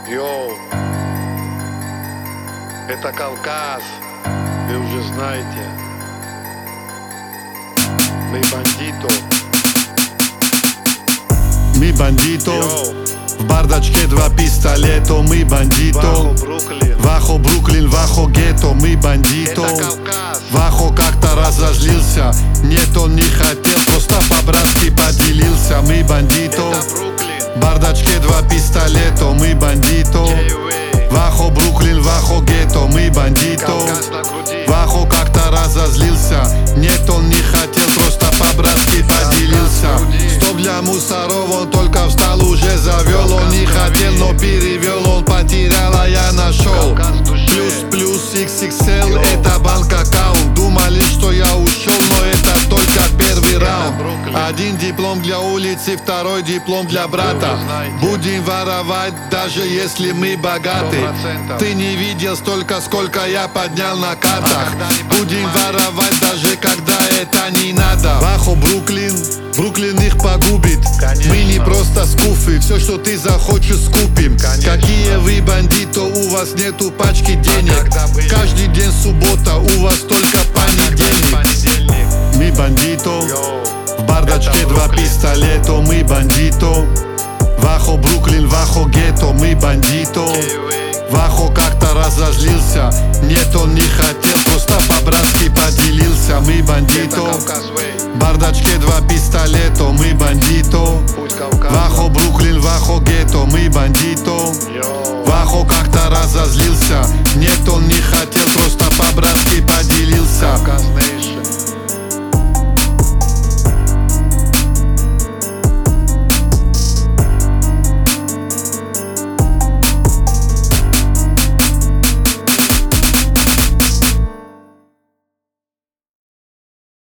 Йоу, это Кавказ, вы уже знаете. Мы бандито. Мы бандито. Йоу, В бардачке два пистолета. Мы бандито. Вахо Бруклин. Вахо Бруклин, Вахо гетто. Мы бандито. Это Кавказ. Вахо как-то разозлился. Нет, он не хотел, просто по-братски поделился. Мы бандито. Это Бруклин. В бардачке два пистолета. Мы бандито. J-Way. Вахо Бруклин, Вахо гетто. Мы бандито. Кавказ на груди. Вахо как-то разозлился. Нет, он не хотел, просто по-братски поделился. Стоп для мусоров, он только встал, уже завел. Он не хотел, но перевел, он потерял, а я нашел. Кавказ в душе. Плюс XXL, это банк аккаунт. Думали, что я ушел, но это только первый раунд. Бруклин. Один диплом для улицы, второй диплом для брата. знаете. Будем воровать, даже если мы богаты. 100%. Ты не видел столько, сколько я поднял на картах. когда не Будем понимаешь. воровать, даже когда это не надо. Вахо Бруклин, Бруклин их погубит. Конечно. Мы не просто скуфы, все, что ты захочешь, скупим. Конечно. Какие вы бандито, у вас нету пачки денег. когда были? Каждый день суббота, у вас только понедельник. Понедельник. Мы бандито. Йоу, В бардачке это два Бруклин. пистолета, мы бандито. Вахо Бруклин, Вахо гетто, мы бандито. J-Way. Вахо как-то разозлился. Нет, он не хотел, просто по-братски поделился. Мы Это бандито. Кавказ Way. В бардачке два пистолета, мы бандито. Путь Кавказа. Вахо Бруклин, Вахо гетто, мы бандито. Йоу. Вахо как-то разозлился. Нет, он не хотел, просто по-братски поделился. Кавказ Nation.